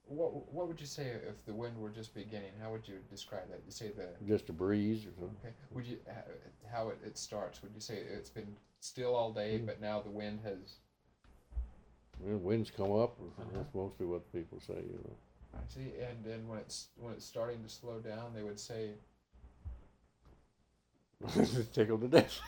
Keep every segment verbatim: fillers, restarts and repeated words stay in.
What what would you say if the wind were just beginning? How would you describe that? You say the Just a breeze or something. okay. Would you how it, it starts? Would you say it's been still all day, Mm. but now the wind has? Well, winds come up. Uh-huh. That's mostly what people say, you know. I see. And then when it's when it's starting to slow down, they would say. Tickled to death.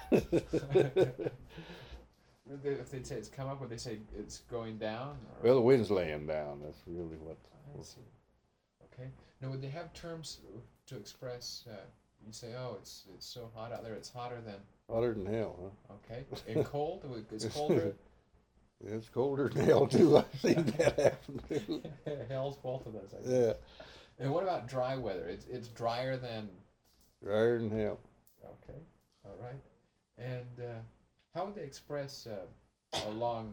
If they'd say it's come up, would they say it's going down? Or? Well, the wind's laying down. That's really what. I see. Okay. Now, would they have terms to express? Uh, you say, "Oh, it's it's so hot out there. It's hotter than." Hotter than hell, huh? Okay. And cold? It's colder. It's colder than hell too. I've seen that happen too. Hell's both of those. I guess. Yeah. And what about dry weather? It's it's drier than. Drier than hell. Okay. All right. And uh, how would they express uh, a long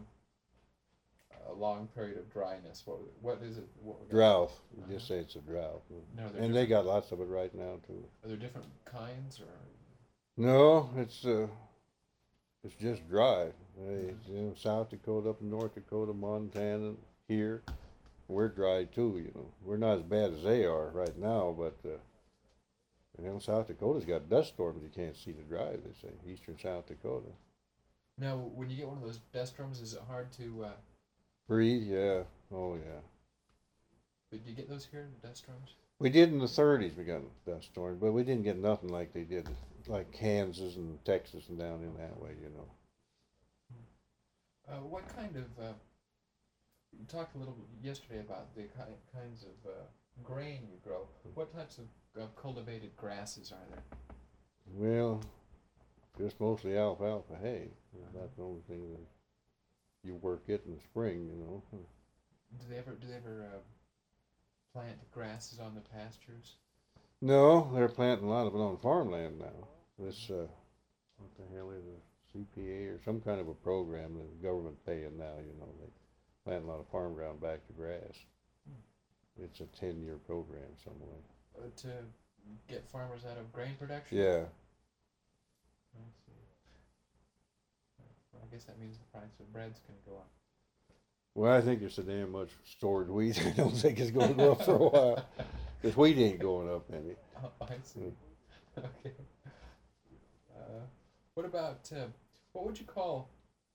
a long period of dryness? What what is it? What Drought. You uh-huh. just say it's a drought. No, and they got lots of it right now too. Are there different kinds or? No, it's uh, it's just dry. They, you know, South Dakota, up in North Dakota, Montana, here, we're dry too. You know, we're not as bad as they are right now, but uh, you know, South Dakota's got dust storms you can't see to drive. They say eastern South Dakota. Now, when you get one of those dust storms, is it hard to uh, breathe? Yeah. Oh yeah. But do you get those here, the dust storms? We did in the thirties. We got dust storms, but we didn't get nothing like they did, like Kansas and Texas and down in that way. You know. Uh, what kind of, uh, you talked a little bit yesterday about the ki- kinds of uh, grain you grow. What types of uh, cultivated grasses are there? Well, just mostly alfalfa hay. That's the only thing that you work it in the spring, you know. Do they ever, do they ever uh, plant grasses on the pastures? No, they're planting a lot of it on farmland now. This, uh, what the hell is it? C P A or some kind of a program that the government paying now, you know. They plant a lot of farm ground back to grass. Hmm. It's a ten-year program some way. Uh, to get farmers out of grain production? Yeah. I see. Well, I guess that means the price of bread's going to go up. Well, I think there's so damn much stored wheat. I don't think it's going to go up for a while. Because wheat ain't going up any. Oh, I see. Okay. Uh, what about, uh, what would you call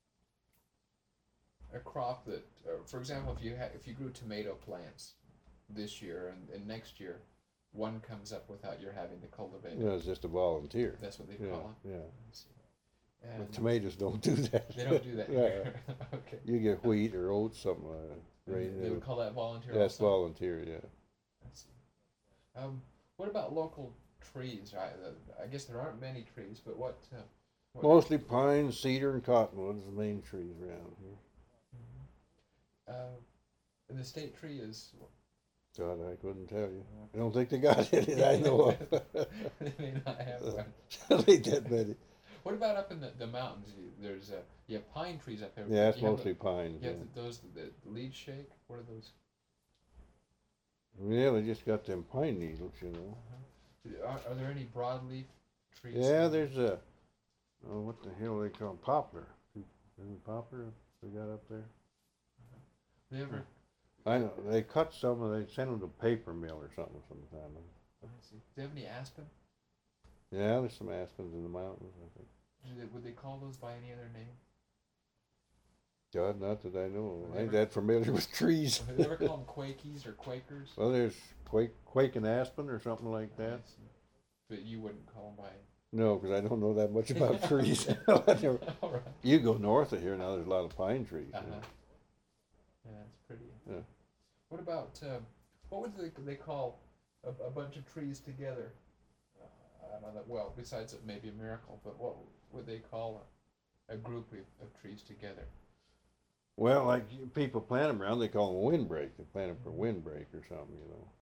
a crop that, uh, for example, if you ha- if you grew tomato plants this year and, and next year, one comes up without your having to cultivate it. Yeah, it's just a volunteer. That's what they yeah, call it? Yeah. I see. And But tomatoes don't do that. they don't do that here. Okay. You get wheat or oats, something like that. They, they would call that volunteer That's also? volunteer, yeah. I see. Um, what about local trees? I, uh, I guess there aren't many trees, but what? Uh, what Mostly pine, cedar, and cottonwood is the main trees around here. Mm-hmm. Uh, and the state tree is. God, I couldn't tell you. I don't think they got any I know of. They may not have one. They ain't that many. What about up in the, the mountains? You, there's uh, you have pine trees up there. Yeah, it's you mostly the, pines. You Yeah. have the, those the, the leaves shake. What are those? Yeah, they just got them pine needles, you know. Uh-huh. Are, are there any broadleaf trees? Yeah, there's a, oh, what the hell they call 'em? Poplar. Isn't it poplar they got up there? Uh-huh. They ever? I know. They cut some and they send them to paper mill or something sometime. I see. Do they have any aspen? Yeah, there's some aspens in the mountains, I think. Do they, would they call those by any other name? God, not that I know. I ain't Ever- that familiar with trees. Do they ever call them Quakies or Quakers? Well, there's quake, quake and aspen or something like that. I see. But you wouldn't call them by. No, because I don't know that much about trees. All right. You go north of here now. There's a lot of pine trees. Uh-huh. Yeah. Yeah, it's pretty. Yeah. What about uh, what would they, they call a, a bunch of trees together? Uh, I don't know. Well, besides it may be a miracle, but what would they call a, a group of, of trees together? Well, like people plant them around, they call them a windbreak. They plant them for windbreak or something, you know.